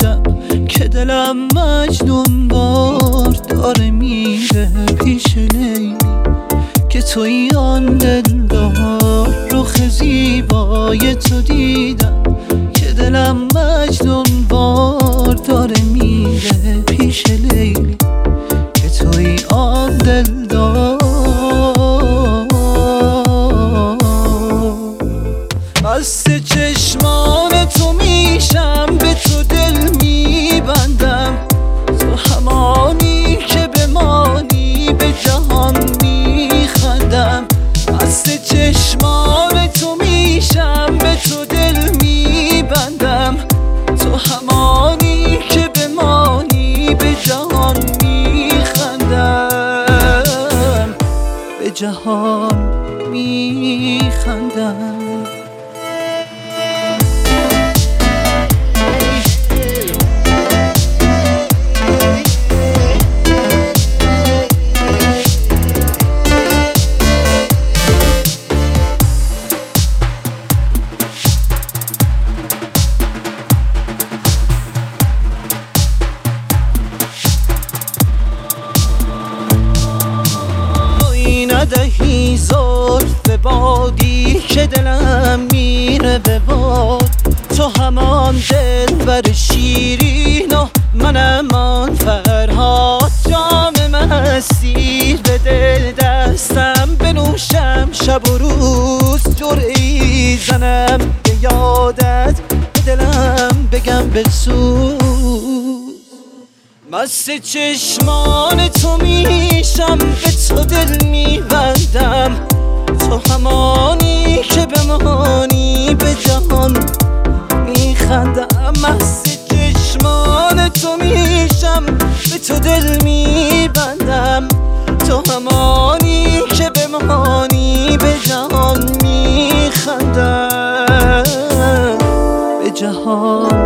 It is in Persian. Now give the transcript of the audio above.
دیدم که دلم مجنون وار داره میره پیش لیلی، که توی آن دلدار رخ زیبای تو دیدم که دلم مجنون وار داره میره پیش لیلی، که توی آن دلدار. بسته چشمان تو میشم، به تو دل میبندم، تو همانی که بمانی به جهان میخندم. بسته چشمان تو میشم، به تو دل میبندم، تو همانی که بمانی به جهان میخندم، به جهان میخندم. ندهی زلف بادی که دلم میره به باد، تو همان دلبر شیرین و منم آن فرهاد. جام مستی به دل دستم بنوشم، شب و روز جرعی زنم، به یادت به دلم بگم بسوز. مست چشمان تو میشم، به تو دل میبندم، تو همانی که بمانی به جهان میخندم. مست چشمان تو میشم، به تو دل میبندم، تو همانی که بمانی به جهان میخندم، به جهان